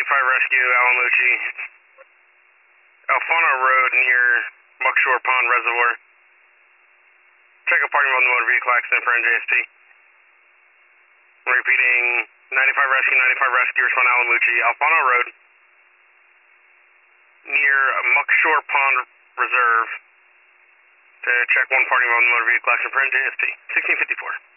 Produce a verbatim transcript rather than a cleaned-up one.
eighty-five Rescue, Alamucci. Alfano Road near Muckshore Pond Reservoir. Check a parking on the motor vehicle accident for N J S T. Repeating, ninety-five Rescue, ninety-five Rescue, respond Alamucci, Alfano Road near Muckshore Pond Reserve to check one parking on the motor vehicle accident for N J S T. sixteen fifty-four.